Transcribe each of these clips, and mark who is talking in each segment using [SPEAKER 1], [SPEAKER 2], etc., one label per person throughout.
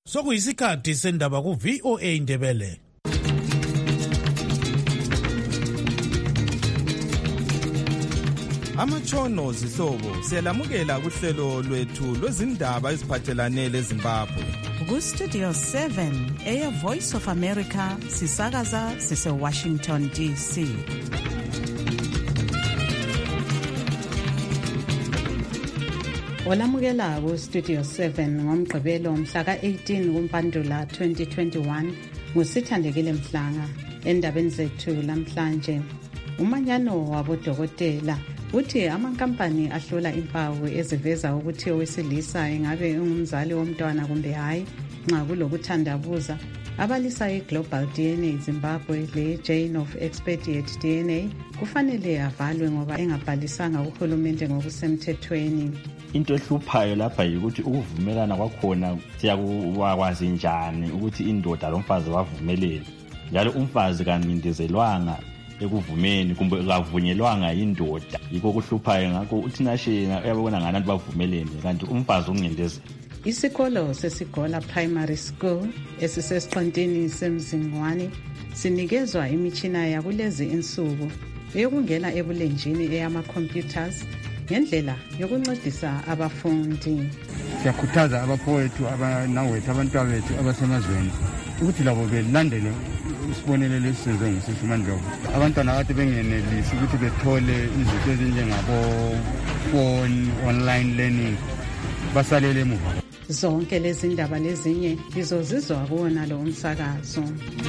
[SPEAKER 1] Sokuyisikhathi sendaba ku VOA Indebele.
[SPEAKER 2] Amatshono zihlobo siyalamukela kuhlelo lwethu lwezindaba eziphathelane leZimbabwe.
[SPEAKER 3] Ku-Studio 7 Air Voice of America sisakaza sise-Washington DC. Olamukela ku-Studio 7 ngomgqibelo mhla ka-18 kuMpandula 2021 nguSithandekile Mhlanga. Endabeni zethu lamhlanje, umanyano wabodokotela uthi amankampani ahlola impawu eziveza ukuthi owesilisa engabe engumzali womntwana kumbe hayi. Nxa kulokuthandabuza, abalisa iGlobal DNA Zimbabwe le-Chain of Expert DNA kufanele avalwe ngoba engabhalisanga uhulumende ngokusemthethweni.
[SPEAKER 4] Into ehluphayo lapha yikuthi ukuvumelana kwakhona siyakwazi njani ukuthi indoda lomfazi bavumelene, njalo umfazi kanindezelwanga ekuvumeni kumbe akavunyelwanga yindoda. Yikho kuhluphayo, ngakho uthi nashena uyabona ngani abantu bavumelene kanti umfazi ungcindezela.
[SPEAKER 3] Isikolo sesiGola Primary School esisesiqintini seMzingwane sinikezwa imitshina yakulezi insuku eyokungena ebulenjini eyama-computers ngendlela yokuncedisa abafundi.
[SPEAKER 5] Siyakhuthaza abafowethu abanawethu abantwabethu abasemazweni ukuthi labo belandele isibonelelo esisenziwe nguSisi Mandlovu. Abantwana kade bengenelisi ukuthi bethole izinto ezinjengabo phone online learning basalele emuva.
[SPEAKER 3] Zonke lezi ndaba lezinye lizozizwa kuwona lo umsakazo.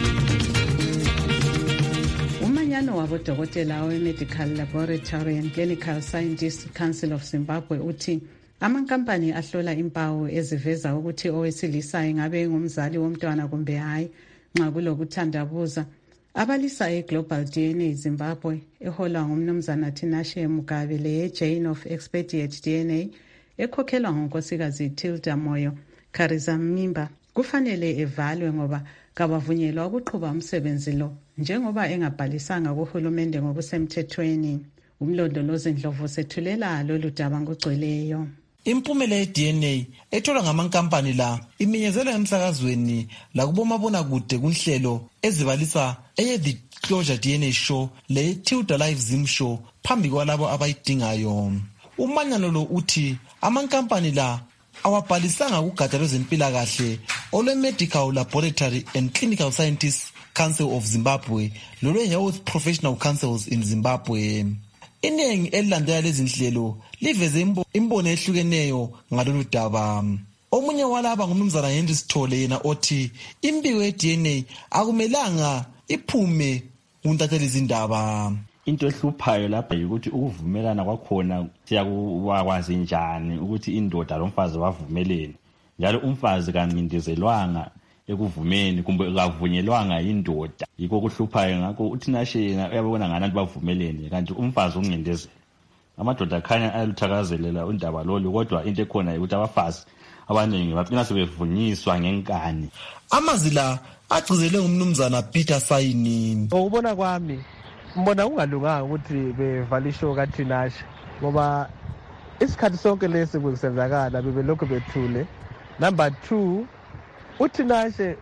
[SPEAKER 3] Umanyano wabodokotela we-Medical Laboratory and Clinical Scientists Council of Zimbabwe uthi amankampani ahlola impawu eziveza ukuthi owesilisa engabe engumzali womntwana kumbe hayi. Nxa kulokuthandabuza, abalisa iGlobal DNA Zimbabwe eholwa ngumnumzana Tinashe Mugabe le-Chain of Expert DNA ekhokhelwa ngonkosikazi Tilda Moyo Kariza Mimba kufanele evalwe ngoba kabavunyelwa ukuqhuba umsebenzi lo njengoba engabhalisanga kuhulumende ngokusemthethweni. Umlondolozi Ndlovu sethulela lolu daba ngogcweleyo.
[SPEAKER 6] Impumela ye-DNA etholwa ngamankampani la imenyezelwa emsakazweni lakubomabonakude kunhlelo ezibalisa eye-The Closure DNA Show le-Tilda Live Zim Show phambi kwalabo abayidingayo. Umanyano lo uthi amankampani la awabhalisanga kugatsha lwezempilakahle olwe-Medical Laboratory and Clinical Scientists Council of Zimbabwe lolwe-Health Professional Councils in Zimbabwe. Iningi elilandela lezi nhlelo liveze imbono ehlukeneyo ngalolu daba. Omunye walaba ngumnumzana Henry Sithole yena othi imbiko ye-DNA akumelanga iphume kuntatheli izindaba.
[SPEAKER 4] Into ehluphayo lapha yikuthi ukuvumelana kwakhona siyakwazi njani ukuthi indoda lomfazi bavumelene, njalo umfazi kanindezelwanga ekuvumeni kumbe akavunyelwanga yindoda. Yikho kuhluphayo, ngakho uthi nashena uyabona ngani abantu bavumelene kanti umfazi ungcindezela. Amadoda khanya ayaluthakazelela undaba lolu, kodwa into ekhona ukuthi abafazi abaningi bagcina sebevunyiswa ngenkani.
[SPEAKER 6] Amazwi la agcizelwe ngumnumzana Peter Sayini.
[SPEAKER 7] Ngokubona kwami mbona kungalunganga ukuthi bevale ishow kaTinashe ngoba isikhathi sonke lesi kusenzakala bebelokhu bethule. Number 2, uTinashe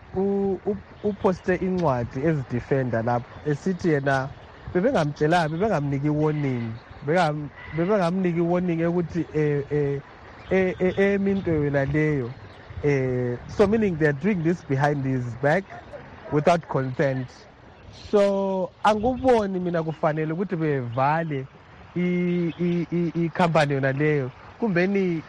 [SPEAKER 7] uposte incwadi ezidefender lapho esithi yena bebengamtshelanga, bebengamniki warning, bebengamniki warning ukuthi eminto yona leyo so meaning they are doing this behind his back without consent. So anguboni mina kufanele ukuthi bevale i-company yona leyo kumbeni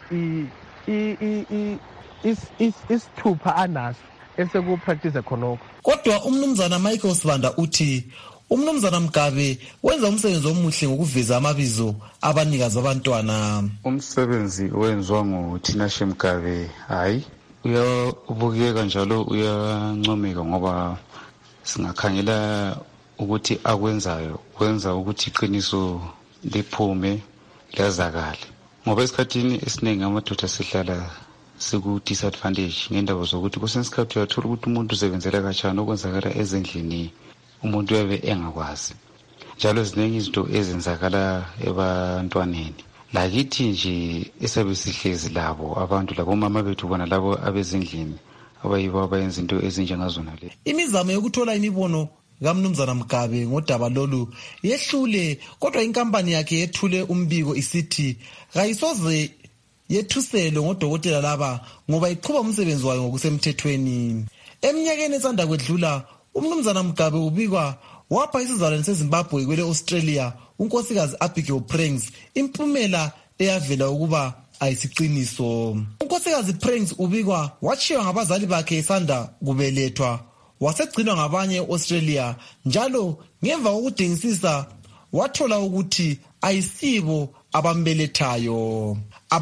[SPEAKER 7] isithupha anaso esekupractice khonokho.
[SPEAKER 6] Kodwa umnumzana Michael Sibanda uthi umnumzana Mugabe wenza umsebenzi omuhle ngokuveza amabizo abanikazi abantwana.
[SPEAKER 8] Umsebenzi owenziwa nguTinashe Mugabe hayi uyabukeka njalo uyancomeka ngoba singakhangela ukuthi akwenzayo kwenza ukuthi iqiniso liphume lazakale, ngoba esikhathini esiningi amadoda sihlala siku-disadvantage ngendaba zokuthi kwesinye isikhathi uyathola ukuthi umuntu usebenzela kanjani okwenzakala ezindlini umuntu uyabe engakwazi, njalo eziningi izinto ezenzakala ebantwaneni. Lakithi nje esabe sihlezi labo abantu labo mama bethu bona labo abezindlini abayibo abayenza into ezinjengazona le.
[SPEAKER 6] Imizamo yokuthola imibono kaMnumzana Mgabe ngodaba lolu yehlule, kodwa inkampani yakhe yethule umbiko isithi kayisoze yethuselo ngodokotela laba ngoba iqhuba umsebenzi wayo ngokusemthethweni. Eminyakeni esanda kwedlula uMnumzana Mgabe ubikwa wapha isizalwane seZimbabwe kwele Australia unkosikazi Abigail Prangs impumela eyavela ukuba ayisiqiniso. Unkosikazi Prangs ubikwa wachiwa ngabazali bakhe esanda kubelethwa wasegcinwa ngabanye eAustralia, njalo ngemva kokudingisisa wathola ukuthi ayisibo abambelethayo.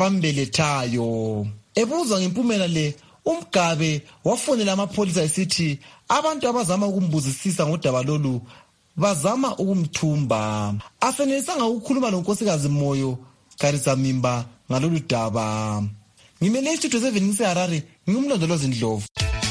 [SPEAKER 6] Ebuzwa ngempumela le, uMgabe wafonela amapholisa esithi abantu abazama ukumbuzisisa ngodaba lolu bazama ukumthumba. Asenelisanga ukukhuluma nonkosikazi Moyo Karisa Mimba ngalolu daba. Ngimele istudio 7 ngiseHarare, ngingumlondolozi Ndlovu.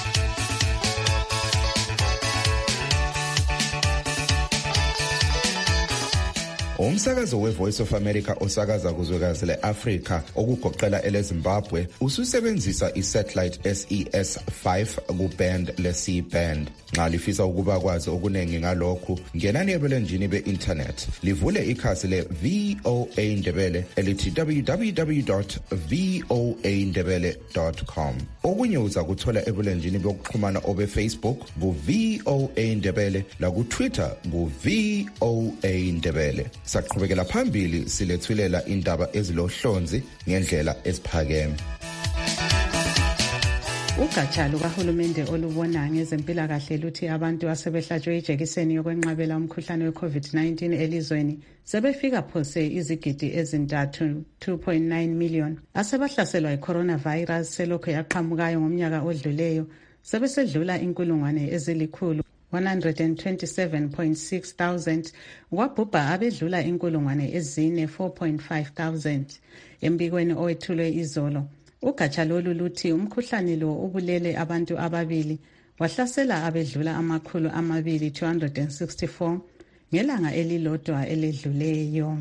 [SPEAKER 9] Umsakazo weVoice of America osakaza kuzwekazi leAfrika okugoqela eleZimbabwe ususebenzisa isatellite SES5 kuband le-C-band. Nxa lifisa ukuba kwazi okunengi ngalokhu, ngenani ebulenjini be-internet livule ikhasi le-VOA Ndebele elithi www.voandebele.com. Okunye uza kuthola ebulenjini bokuxhumana obe-Facebook ku-VOA Ndebele laku-Twitter ku-VOA Ndebele. Saqhubekela phambili silethulela indaba ezilohlonzi ngendlela eziphakeme.
[SPEAKER 3] Ugatsha lukahulumende olubona ngezempilakahle luthi abantu asebehlatshwe ijekiseni yokwenqabela umkhuhlane we-COVID-19 elizweni sebefika phose izigidi ezintathu 2.9 million. Asebahlaselwa yi-coronavirus selokhu yaqhamukayo ngomnyaka odluleyo sebesedlula inkulungwane ezilikhulu 127.6 thousand, kwabhubha abedlula inkulungwane ezine 4.5 thousand. Embikweni owethulwe izolo, ugatsha lolu luthi umkhuhlane lo ubulele abantu ababili wahlasela abedlula amakhulu amabili 264 ngelanga elilodwa eledluleyo.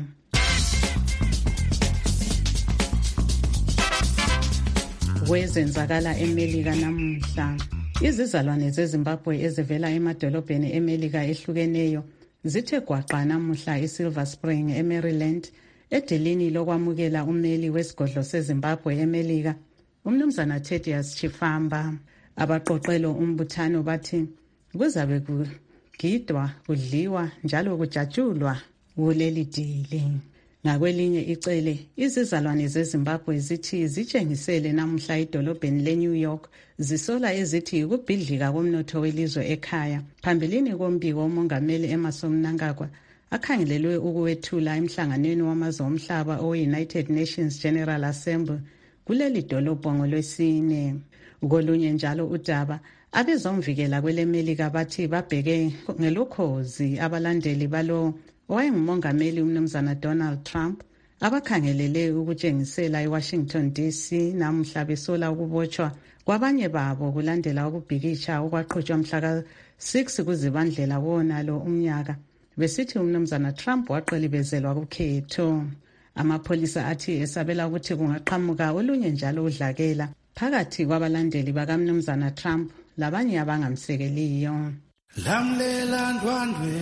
[SPEAKER 3] Kwezenzakala eMelika namuhla, izizalwane zeZimbabwe ezivela emadolobheni eMelika ehlukeneyo zithe gwaqa namuhla eSilver Spring eMaryland edilini lokwamukela umeli wesigodlo seZimbabwe eMelika, uMnumzana Thaddeus Chifamba. Abaqoqelo umbuthano bathi kuzabe kugidwa, kudliwa njalo kujatshulwa kuleli dili. Ngakwelinye icele, izizalwane zeZimbabwe zithi zitshengisele namuhla edolobheni leNew York zisola ezithi ukubhidlika komnotho welizwe ekhaya phambilini kombiko womongameli Emmerson Mnangagwa akhangelelwe ukuwethula emhlanganweni wamazwe omhlaba owe-United Nations General Assembly kuleli dolobho ngolwesine. Kolunye njalo udaba, abezomvikela kweleMelika bathi babheke ngelokhozi abalandeli balo owayengumongameli uMnumzana Donald Trump abakhangelele ukutshengisela eWashington DC namuhla besola ukubotshwa kwabanye babo kulandela ukubhikisha okwaqhutshwa mhla ka-6 kuZibandlela wonalo umnyaka besithi uMnumzana Trump waqelibezelwa kukhetho. Amapholisa athi esabela ukuthi kungaqhamuka olunye njalo udlakela phakathi kwabalandeli bakaMnumzana Trump labanye abangamsekeliyo.
[SPEAKER 1] Lamlela ndwandwe,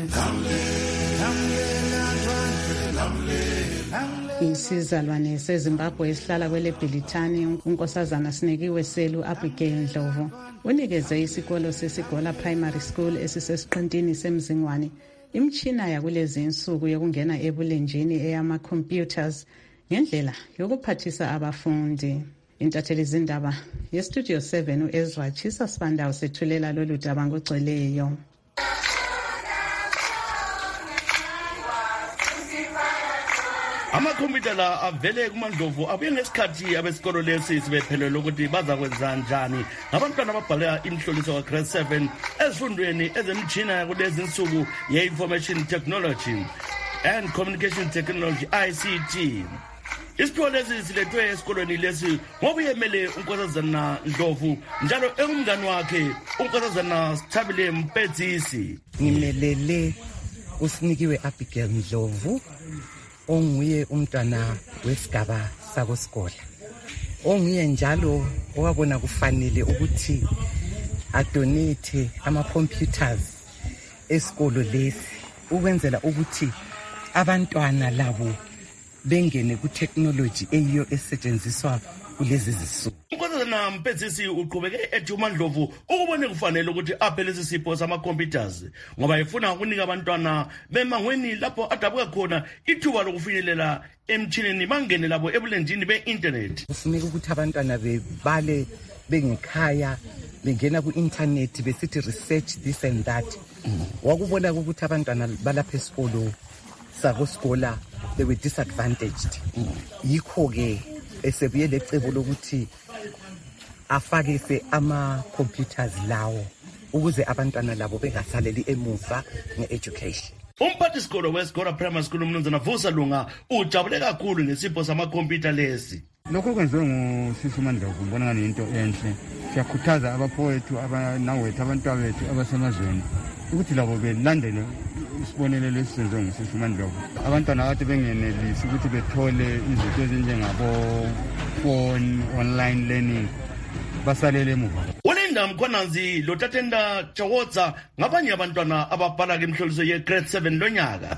[SPEAKER 3] Isizalwane seZimbabwe esihlala kwele Bhilithani, unkosazana Sinekiwe Selu Abigail Ndlovu unikeze isikolo seSigola Primary School esisesiqintini seMzingwane imtshina yakulezi insuku yokungena ebulenjini eyama-computers ngendlela yokuphathisa abafundi. Intatheli zindaba yestudio 7 uEzra Chisa Sibanda usethulela lolu daba ngogcweleyo.
[SPEAKER 10] Amakhompyutha la avele kumaNdlovu abuye ngesikhathi abesikolo lesi sibephelele ukuthi baza kwenza njani ngabantwana ababhala imihloliso ka-grade 7 ezifundweni ezemtshina yakulezi insuku ye-Information Technology and Communication Technology ICT. Isiphiwo lesi silethwe esikolweni lesi ngokuyemele unkosazana Ndlovu njalo engumngani wakhe unkosazana Sithabile Mpedzisi.
[SPEAKER 11] Ngimelele uSinikiwe Abigail Ndlovu onguye umntwana wesigaba sakoSigola, onguye njalo wabona kufanele ukuthi adonate ama-computers esikolo lesi ukwenzela ukuthi abantwana labo bengene ku-technology eyiyo esetshenziswa kulezi zisuku.
[SPEAKER 10] Unkosazana Mpezisi uqhubeke ethi uMandlovu ukubone kufanele ukuthi aphe lesi sipho sama-computers ngoba efuna ukunika abantwana bemangweni lapho adabuka khona ithuba lokufinyelela emtshineni bangene labo ebulenjini be-internet.
[SPEAKER 11] Kufuneka ukuthi abantwana bebale bengekhaya bengena ku-internet besithi research this and that. Wakubona ukuthi abantwana balapha esikolo sakoskola they were disadvantaged. Yikho-ke esebuye lecebo lokuthi afakise ama-computers lawo ukuze abantwana labo bengasaleli emuva nge-education.
[SPEAKER 10] Umphathisikolo weSigora Primary School uMnumzana Vusa Lunga ujabule kakhulu ngesipho samakhompyutha lesi.
[SPEAKER 5] Lokho kwenziwe ngusisi uMandlovu ngibona ngani into enhle. Siyakhuthaza abafowethu abanawethu abantwana bethu abasemazweni ukuthi labo belandele isibonelelo esisenziwe ngusisi uMandlovu. Abantwana kade bengenelisi ukuthi bethole izinto ezinjengabo phone online learning basalele emuva.
[SPEAKER 10] Ulinda Mkhwananzi lotatenda Chawotsa ngabanye abantwana ababhala kumhloliso ye-grade 7 lonyaka.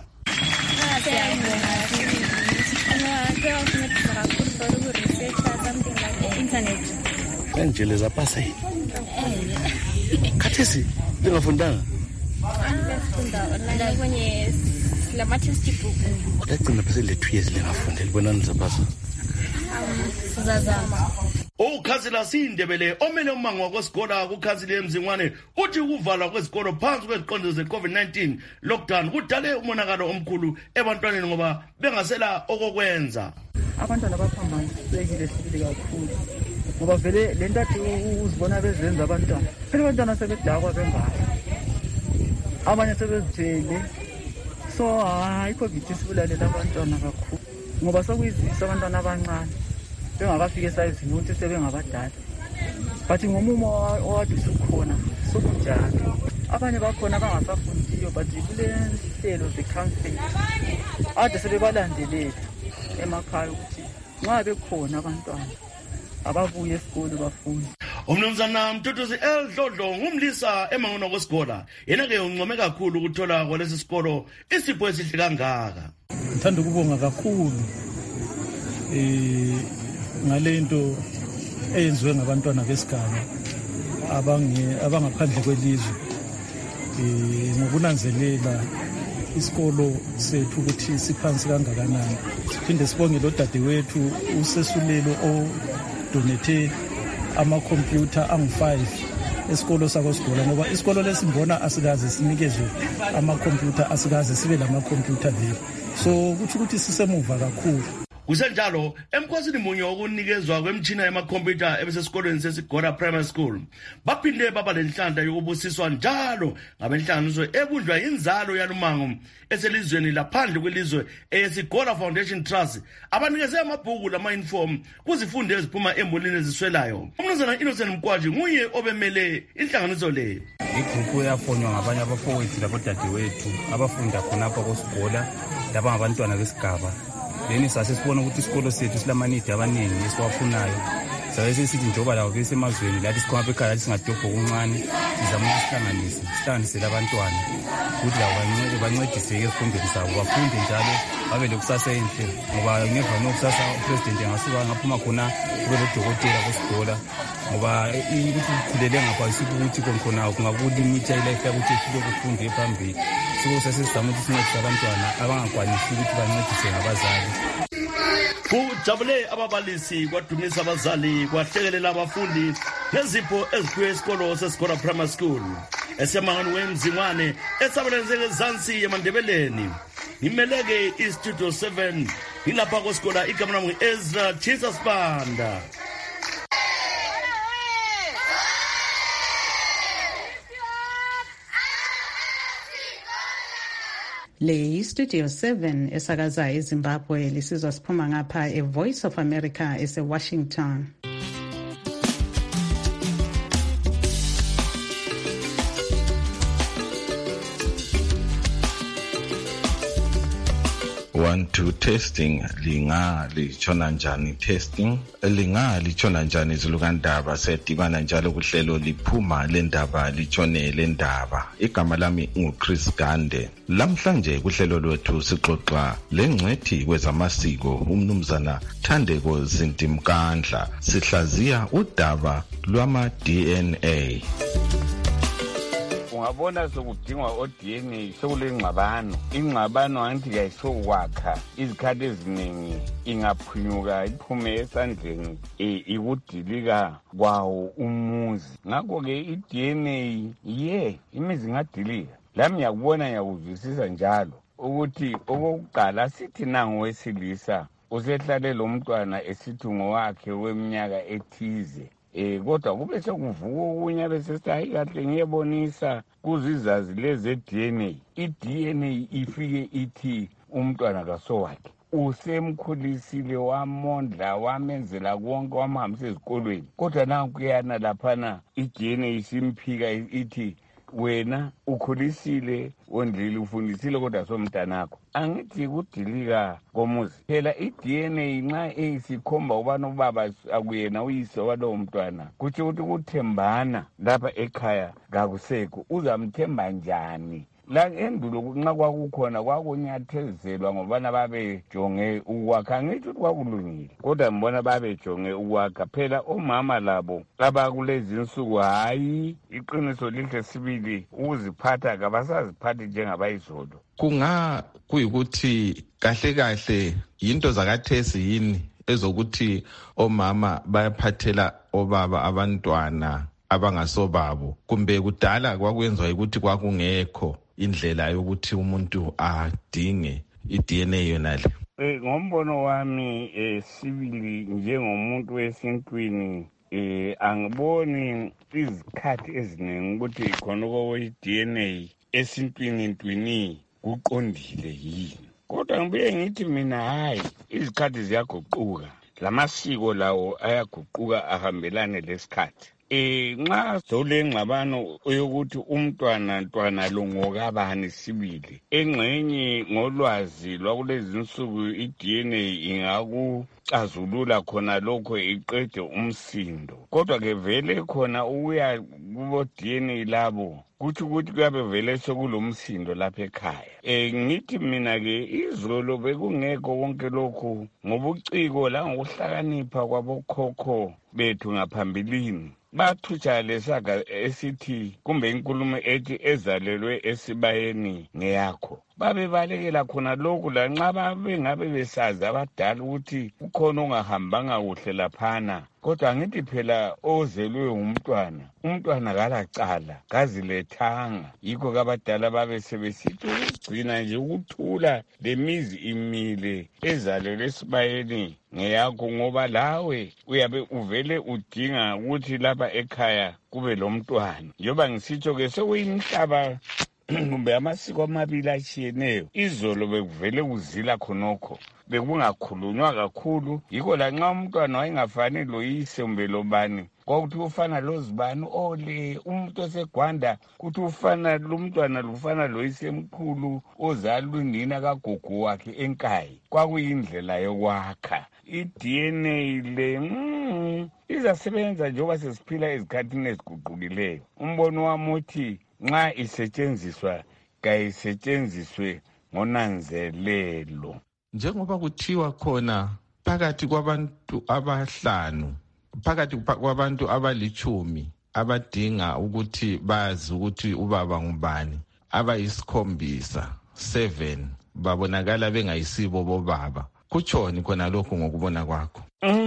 [SPEAKER 1] Kanjele zapasa hii. Khathesi lingafundanga.
[SPEAKER 12] Ngifunda online kwenye lama textbook.
[SPEAKER 1] Lagcina phela le 2 years lingafunda libonani zapasa.
[SPEAKER 12] Sizazama.
[SPEAKER 10] Ukhansila Sindebele omele umango wakwesikolo kukhansila eMzingwane uthi ukuvalwa kwesikolo phansi kweziqondiso ze-COVID-19 lockdown kudale umonakalo omkhulu ebantwaneni ngoba bengasela okokwenza.
[SPEAKER 13] Abantwana baphambanisekile sibili kakhulu ngoba vele le ntathu uzibona bezenza abantwana phela abantwana sebedakwa bengaka abanye sebezithele so hayi COVID isibulalela abantwana kakhulu ngoba sokuyizisa abantwana abancane bengakafika esayizini ukuthi sebengabadala but ngomumo owade usukhona sokunjalo abanye bakhona abangasafundiyo but kule nhlelo ze-counseling ade sebebalandelela emakhaya ukuthi nxa bekhona abantwana ababuye esikolo bafunde.
[SPEAKER 10] Umnumzana Mtutuzi Dlodlo ngumlisa emangweni kwesikolo yena-ke uncome kakhulu ukuthola kwalesi sikolo isipho esihle kangaka.
[SPEAKER 14] Ngithanda ukubonga kakhulu ngale nto eyenziwe ngabantwana besigaba abangaphandle kwelizwe ngokunanzelela isikolo sethu ukuthi siphansi kangakanani. Siphinde sibonge lo dadewethu usesulelo odonethe amakhompyutha angu-5 esikolo sakoSigola ngoba isikolo lesimbona asikaze sinikezwe amakhompyutha asikaze sibe lamakhompyutha vele so kuthi ukuthi sisemuva kakhulu.
[SPEAKER 10] Kusenjalo emkhosini munye wokunikezwa kwemtshina yamakhompyutha ebesesikolweni seSigora Primary School baphinde baba lenhlanhla yokubusiswa njalo ngabenhlanganiso ebunjwa inzalo yalumango eselizweni laphandle kwelizwe eyeSigora Foundation Trust abanikeze amabhuku lama-uniform kuzifundo eziphuma embonini eziswelayo. Umnumzana Innocent Mkwaji nguye obemele inhlanganiso le.
[SPEAKER 15] Igrupu yafonywa ngabanye abafowethu labodadewethu abafunda khonapha kweSigora laba ngabantwana besigaba. Then sasesibona ukuthi isikolo sethu silamanidi abaningi esiwafunayo. Sabe sesithi njengoba labo besemazweni lathi sikhona bekhaya singadobho okuncane sizama ukuhlanganisela abantwana ukuthi labo bancediseke ezifundweni zabo bafunde njalo babe lekusasa enhle ngoba ngeva nokusasa upresident engasuka ngaphuma khona kube lodokotela kweSigora ngoba ukuthi ukhulele ngapha ukuthi khona kungakulimitha ilife yakuthi ifike kufunde phambili. So sasesizama ukuthi sincedise abantwana abangakwanisi ukuthi bancedise ngabazali.
[SPEAKER 10] Kujabule ababalisi kwadumisa abazali kwahlekelela abafundi nezipho eziphiwe esikolo seSigora Primary School esemangweni weMzingwane esabelenzeke ezansi eMandebeleni. Ngimeleke iStudio 7 ngilapha kweSigora igama lami Ezra Chisa Spanda.
[SPEAKER 3] Le Studio 7 esakaza eZimbabwe lisizwa siphuma ngapha eVoice of America eseWashington.
[SPEAKER 16] 1-2 testing lingalitshona njani testing lingalitshona njani izilukandaba sedibana njalo kuhlelo liphuma lendaba litshone lendaba. Igama lami nguChris Gande. Lamhlanje kuhlelo lwethu sixoxa lengcwethi kwezamasiko umnumzana Thandeko Zintimkandla. Sihlaziya udaba lwama DNA.
[SPEAKER 17] Ungabona sokudingwa o-DNA sokulengxabano. Ingxabano angithi kayisokwakha izikhathi eziningi ingaphunyuka iphume esandleni ikudilika kwawo umuzi. Ngakho-ke i-DNA imizi ingadilika. Lami ngiyakubona ngiyakuzwisisa njalo ukuthi okokuqala sithi nangu wesilisa usehlale lo mntwana esithi ngowakhe weminyaka ethize. Kodwa kube sekuvuka okunye bese hayi kahle ngiyebonisa kuzizazi leze DNA. I-DNA ifike ithi umntwana kasowakhe usemkhulisile wamondla wamenzela konke wamhambisa ezikolweni. Kodwa nankuyana laphana i-DNA isimphika ithi wena ukhulisile wondlile ufundisile kodwa somntanakho. Angithi kudilika komuzi phela i-DNA nxa isikhomba ubani ubaba akuyena uyise walowo mntwana kutsho ukuthi kuthembana lapha ekhaya kakusekho. Uzamthemba njani? La endulo nxa kwakukhona kwakunyathezelwa ngobana babejonge ukwakha. Angithi ukuthi kwakulungile kodwa mbona babejonge ukwakha. Phela omama labo abakulezi insuku hayi iqiniso lihle sibili ukuziphatha kabasaziphathi njengabayizolo.
[SPEAKER 16] Kuyikuthi kahle kahle yinto zakathesi yini ezokuthi omama bayaphathela obaba abantwana abangasobabo, kumbe kudala kwakwenziwa ukuthi kwakungekho indlela yokuthi umuntu adinge i-DNA yonale?
[SPEAKER 17] Ngombono wami sibili njengomuntu wesintwini angiboni izikhathi eziningi ukuthi khona i-DNA esintwini kuqondile yini. Kodwa ngibuye ngithi mina hayi izikhathi ziyaguquka, lamasiko lawo ayaguquka ahambelane lesikhathi. Nxa solengxabano yokuthi ntwana lo ngokabani sibili engxenye ngolwazi lwakulezi insuku i-DNA ingakucazulula khona lokho iqede umsindo. Kodwa ke vele khona ukuya kubo-DNA labo kuthi kuyabe vele sokulomsindo lapha ekhaya. Ngithi mina-ke izolo bekungekho konke lokhu ngobuciko langokuhlakanipha kwabokhokho bethu ngaphambilini. Bathutsha lesaga esithi kumbe inkulumo ethi ezalelwe esibayeni ngeyakho. Babebalekela khona lokhu lanxa babengabe besazi abadala ukuthi kukhona ongahambanga kuhle laphana. Kodwa ngithi phela ozelwe umntwana kalacala kazilethanga. Yikho kabadala babe sebesithi ukugcina nje ukuthula lemizi imile ezalelwe esibayeni ngeyakho, ngoba lawe uyabe uvele udinga ukuthi lapha ekhaya kube lo mntwana. Njoba ngisitsho-ke sekuyimhlaba kumbe amasiko amabili atshiyeneyo. Izolo bekuvele kuzila khonokho, bekungakhulunywa kakhulu. Yikho lanxa umntwana wayengafani loyise kumbe lobani kwakuthi ufana lozibani ole umuntu oseGwanda kuthi ufana lo mntwana lufana loyise mkhulu ozalwa unina kagogo wakhe enkayi. Kwakuyindlela yokwakha. I-DNA le izasebenza njengoba sesiphila ezikhathini eziguqukileyo. Umbono wami uthi nxa isetshenziswa kayisetshenziswe ngonanzelelo.
[SPEAKER 16] Njengoba kuthiwa khona phakathi kwabantu abahlanu, phakathi kwabantu abali10 abadinga ukuthi bazi ukuthi ubaba ngubani, abayi7 babonakala bengayisibo bobaba. Kutshoni khona lokho ngokubona kwakho?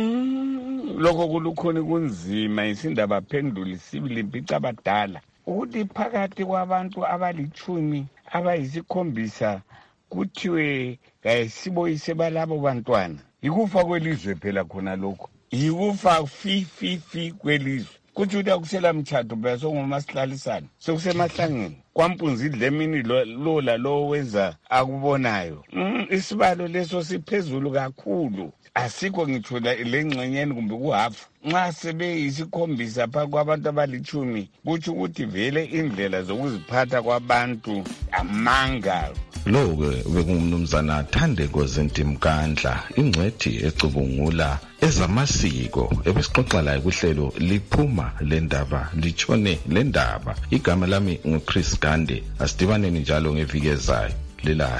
[SPEAKER 17] Lokho kulukhona kunzima isindaba phendula sibili impica abadala ukuthi phakathi kwabantu abali10 abayi7 kuthiwe kayisiboyise balabo bantwana. Yikufa kwelizwe phela khona lokho, yikufa fi kwelizwe. Kuthi ukuthi akusela mthatho phela sokungomasihlalisana sokusemahlangeni kwampunzi idlemini lo wenza akubonayo. Isibalo leso siphezulu kakhulu, asikho ngithola lengxenyeni kumbe kuhafu. nxa sebeyisikhombisa pha kwabantu abalitshumi kutsho ukuthi vele indlela zokuziphatha kwabantu amanga.
[SPEAKER 18] Lo-ke bekungumnumzana Thandeko Zintimkandla, ingcwethi ecubungula ezamasiko, ebesixoxa laye kuhlelo Liphuma lendaba litshone lendaba. Igama lami nguChris Gande, asidibaneni njalo ngeviki ezayo. Lilala.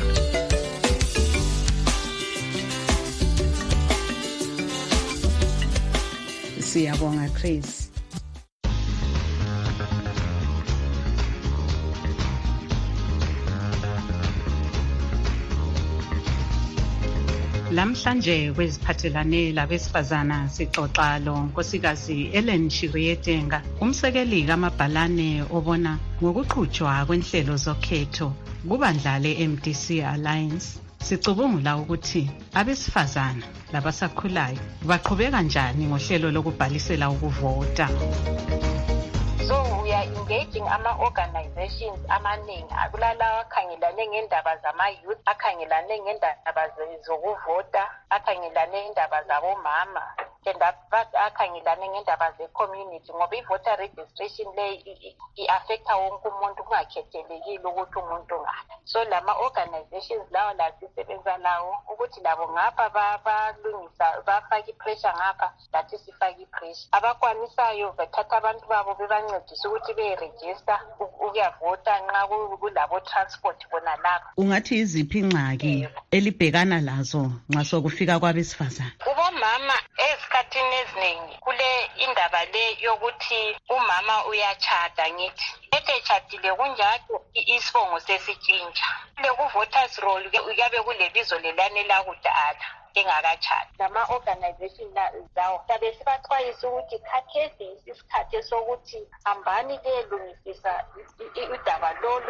[SPEAKER 3] Siyabonga Chris. Lamhlanje kweziphathelane labesifazana sixoxa lo Nkosikazi Ellen Shiriyetenga, umsekeli kamabhalane obona ngokuqhutshwa kwenhlelo zokhetho kubandla le-MDC Alliance. Sicubungula ukuthi abesifazana labasakhulayo baqhubeka njani ngohlelo lokubhalisela ukuvota.
[SPEAKER 19] So we are engaging ama-organizations amaningi akulalawa akhangelane ngendaba zama-youth, akhangelane ngendaba zokuvota, akhangelane indaba zabomama, and akhangelane ngendaba ze-community, ngoba i-voter registration le i-affecta wonke umuntu kungakhethelekile ukuthi umuntu ngaphi. So lama-organizations lawo lasisebenza lawo ukuthi labo ngapha balungisa, bafake i-pressure ngapha, lathi sifake i-pressure. Abakwanisayo bathatha abantu babo bebancedisa ukuthi be-register ukuyavota nxa kulabo transport bona lapha.
[SPEAKER 3] Ungathi iziphi ingxaki elibhekana lazo nxa sokufika kwabesifazana?
[SPEAKER 19] Kubomama esikhathini eziningi kule indaba le yokuthi umama uyachata ngithi. Etshadile kunjalo isibongo sesitshintsha. Ku-voters roll kuyabe kulebizo lelane lakudala engakachati. Lama-organization zawo sabe sibaxwayisa ukuthi khathesi isikhathi sokuthi hambani lelungisisa udaba lolu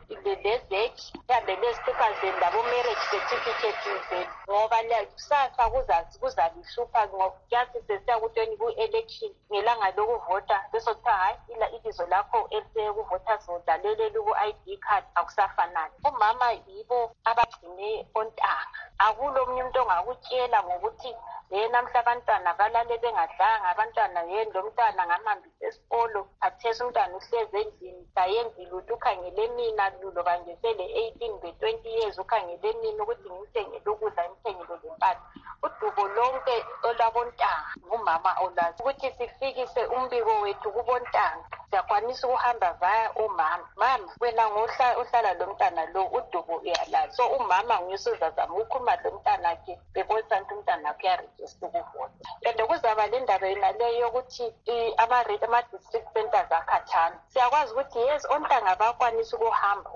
[SPEAKER 19] le-ZEC kambe lezithupha zenu labo-marriage certificate zenu, ngoba kusasa kuzalihlupha ngokuyazi sesiyakutweni ku-election ngelanga lokuvota besokuthiwa hayi ibizo lakho elisekuvoters roll laleleli ku-ID card akusafanani. Umama yibo abagcine ontanga. Akulo omunye umuntu ongakutshela ngokuthi namhla abantwana balale bengadlanga, abantwana lo mntwana ngamhambisa esikolo, khathesi umntwana uhlezi endlini kayenzile ukuthi ukhangele mina loba nje sele 18 be-20 years ukhangele mina ukuthi ngimthengele ukudla ngimthengele lempahla. Udubo lonke olabontanga ngumama olazi ukuthi sifikise umbiko wethu kubontanga. Siyakwanisa ukuhamba vaya umama. Mama, wena ngohlala lo mntana lo udubo uyalazi. So umama nguyusuzazama ukhuluma lo mntana akhe bebonisa ukuthi umntana akhe uyarejista ukuvota. And kuzaba le ndaba yonaleyo yokuthi ama-district centers akhathana. Siyakwazi ukuthi yes, ontanga bakwanisa ukuhamba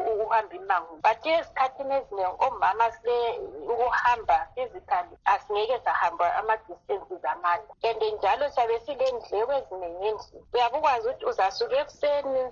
[SPEAKER 19] imango. But esikhathini eziningi omama sile ukuhamba physically asingeke sahamba ama-distances amade. And njalo siyabe silendleko eziningi endlini. Uyabukwazi ukuthi uzasuka ekuseni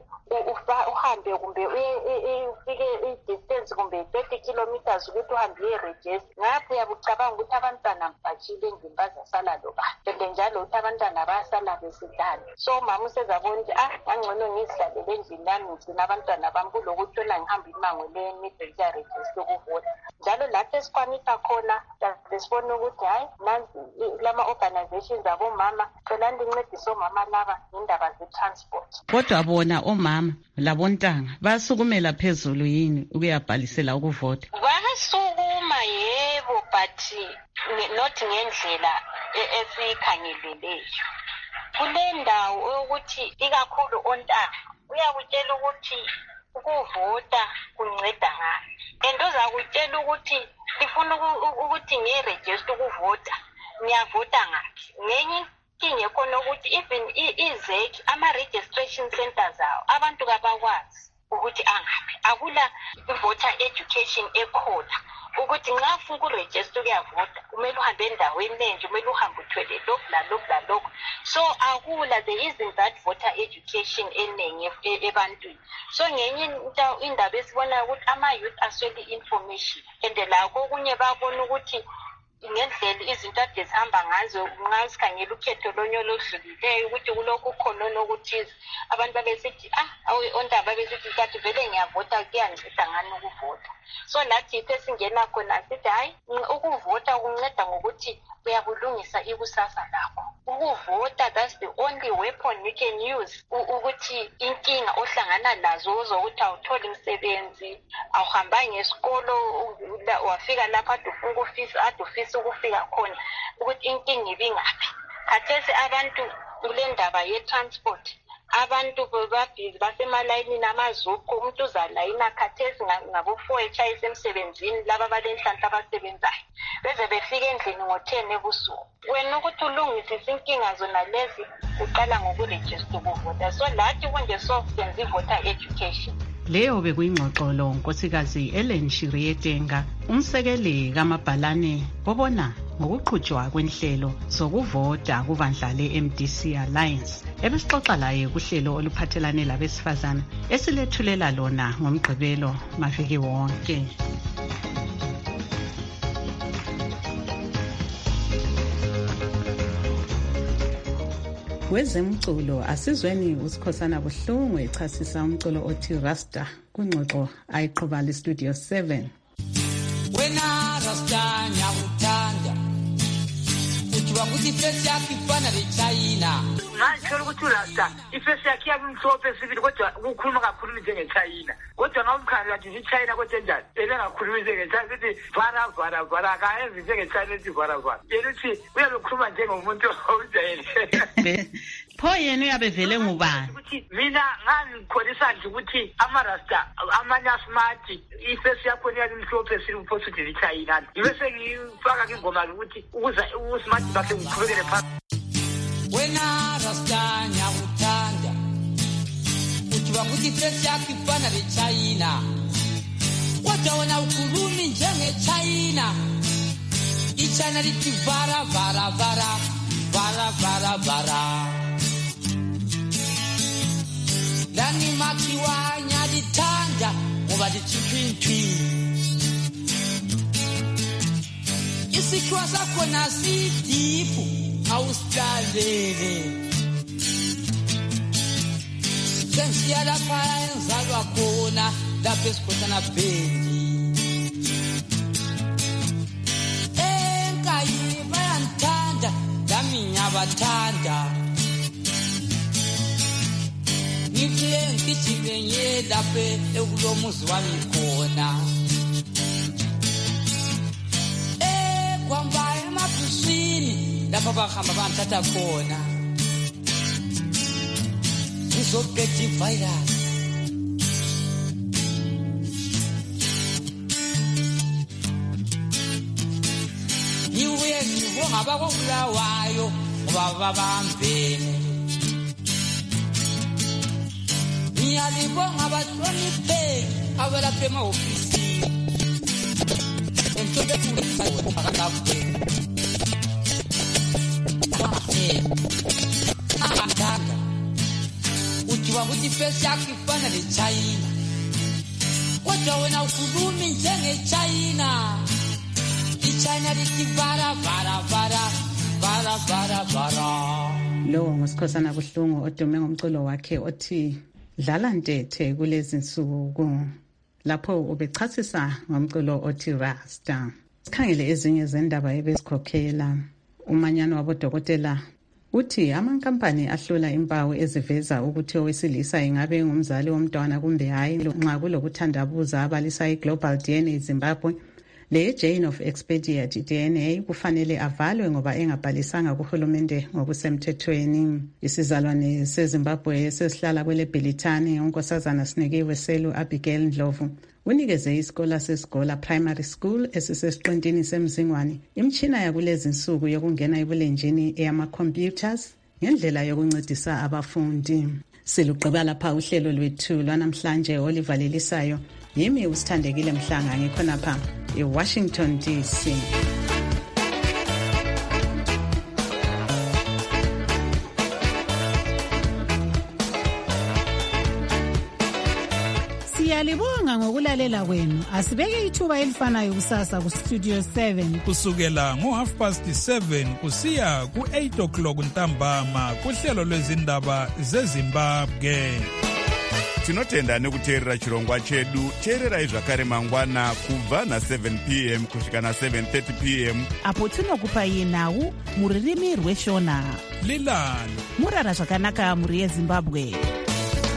[SPEAKER 19] uhambe kumbe ufike i-distance kumbe 30 kilometers ukuthi uhambe uye-register. Ngapho uyabucabanga ukuthi abantwana mbajile endlini bazasala loba. And njalo ukuthi abantwana bayasala besidala. So umama usezabona ukuthi ngangcono ngizihlalele endlini yami ngigcina abantwana bami kulokuthi ona ngihamba imango le-emide ngiya-register ukuvota. Njalo lapho esikwanisa khona besibona ukuthi hayi nansi lama-organizations abomama celani lincedise omama laba ngendaba ze-transport.
[SPEAKER 3] Kodwa bona omama labontanga basukumela phezulu yini ukuyabhalisela ukuvota?
[SPEAKER 19] Basukuma yebo, but not ngendlela esiyikhangeleleyo. Kule ndawo yokuthi ikakhulu ontanga uyakutshela ukuthi ukuvota kunceda ngani, and uzakutshela ukuthi lifuna ukuthi ngiye-register ukuvota, ngiyavota ngaphi. Ngenye inkinga khona ukuthi even i-ZEC ama-registration centers awo abantu kabakwazi ukuthi angaphi. Akula i-voter education ekhona ukuthi nxa ufuna ukurejista ukuyavota kumele uhambe endaweni enje, kumele uhambe uthwele lokhu lalokhu lalokhu. So akula, there isn't that voter education eningi ebantwini. So ngenye indaba esibonayo ukuthi ama-youth aswele information, and lakho okunye babona ukuthi ngendlela izinto ade zihamba ngazo nxa sikhangela ukhetho lonyolo oludlulileyo ukuthi kulokhu khona nokuthize abantu babesithi ondaba babesithi kathi vele ngiyavota kuyanceda ngani ukuvota. So lathi yithe singena khona sithi hayi ukuvota kunceda ngokuthi uyakulungisa ikusasa lakho. Ukuvota, that's the only weapon you can use ukuthi inkinga ohlangana lazo uzokuthi awutholi umsebenzi, awuhamba ngesikolo, wafika lapha adufisa ukufika khona, ukuthi inkinga ibingaphi. Khathesi abantu kule ndaba ye-transport, abantu babhizi basemalayinini amazuqu, umuntu uzalayina khathesi ngabo-4 etshayisa emsebenzini, laba balenhlanhla abasebenzayo beze befike endlini ngo-10 ebusuku. Wena ukuthi ulungisise inkinga zona lezi uqala ngokurejista ukuvota. So lathi kunje sokusenza i-voter education.
[SPEAKER 3] Leyo bekuyingxoxolo unkosikazi Ellen Shirietenga, umsekeli kaMabhalane obona ngokuqhutshwa kwenhlelo sokuvota kubandla le-MDC Alliance. Ebesixoxa laye kuhlelo oluphathelane labesifazana esilethulela lona ngoMgqibelo maviki wonke. Kwezemculo asizweni uSikhosana Buhlungu echasisa umculo othi Rasta kungxoxo ayiqhuba le-Studio 7.
[SPEAKER 20] Wena Rasta nyakuthanda kuthiwa ukuthi ifesi yakho ifana leChina. Ngalithola ukuthi uRasta ifesi yakhe yabimhlophe sibili kodwa ukukhuluma kakhulu njenge-China. Kodwa ngawumkhangela nje iChina kodwa enjani? Yena ngakhuluma njenge-China sithi vara kayenzi njenge-China ethi vara. Yena uthi uyabekhuluma njengomuntu ojayele.
[SPEAKER 3] Pho yena uyabe vele ngubani?
[SPEAKER 20] Ukuthi mina ngangikholisa nje ukuthi ama-Rasta amanye asmart ifesi yakho yabimhlophe sibili uphosa ukuthi iChina. Ibese ngifaka ingoma ukuthi ukuza usmart bakhe ngiqhubekele phambili. Wena Rasta nyakuthanda kuthiwa ukuthi ifesi yakho ifana leChina, kodwa wena ukhulumi njenge-China. iChina lithi vara. Lani makiwa nyalithanda ngoba lithi isikhiwa sakho nasidifu awusilalele. Sensiya lapha enzalwa khona lapha esikhosana Bhendi. Enkayi bayangithanda lami ngiyabathanda. Ngifike ngigijime ngiye lapha ekulomuzi wami khona. Kwamba emabhusini lapha bahamba bangithatha khona. Ngizobhekha ivirus. Ngibuye ngibonga abakobulawayo ngoba babambene. Ngiyalibonga abahlonipheki abelapha emahofisini. Entobe kulo akakafuthi. Akakanda. Uthiwa ukuthi ifesi yakho ifana leChina, kodwa wena ukhulumi njenge-China. iChina lithi vara.
[SPEAKER 3] Lo nguSikhosana Buhlungu odume ngomculo wakhe othi dlala ntethe kulezi nsuku, lapho ubechasisa ngomculo othi Rasta. Sikhangele ezinye zendaba ebesikhokhela. Umanyano wabodokotela uthi amankampani ahlola impawu eziveza ukuthi owesilisa ingabe ngumzali womntwana kumbe hayi. Nxa kulokuthandabuza abalisa iGlobal DNA Zimbabwe, le Chain of Expedient DNA kufanele avalwe ngoba engabhalisanga kuhulumende ngokusemthethweni. Isizalwane seZimbabwe sesihlala kwele Bhelithani unkosazana Sinekiwe Selu Abigail Ndlovu unikeze isikole seSigola Primary School esisesiqintini semzingwane imtshina yakulezi nsuku yokungena ebulenjini eyama-computers ngendlela yokuncedisa abafundi. Siluqeba lapha uhlelo lwethu lwanamhlanje olivalelisayo. Yimi uSithandekile Mhlanga ngikhonapha eWashington DC.
[SPEAKER 21] Siyalibonga ngokulalela kwenu. Asibeke ithuba elifanayo kusasa kuStudio 7
[SPEAKER 2] kusukela ngo7:30 kusiya ku8 o'clock ntambama kuhlelo lwezindaba zeZimbabwe.
[SPEAKER 4] tinotenda nekuteerera chirongwa chedu. Teererai zvakare mangwana kubva na7 p.m. kusvika na7:30 p.m.
[SPEAKER 22] apo tinokupai nhau mururimi rweshona.
[SPEAKER 2] Lilan
[SPEAKER 22] murara zvakanaka muri yeZimbabwe.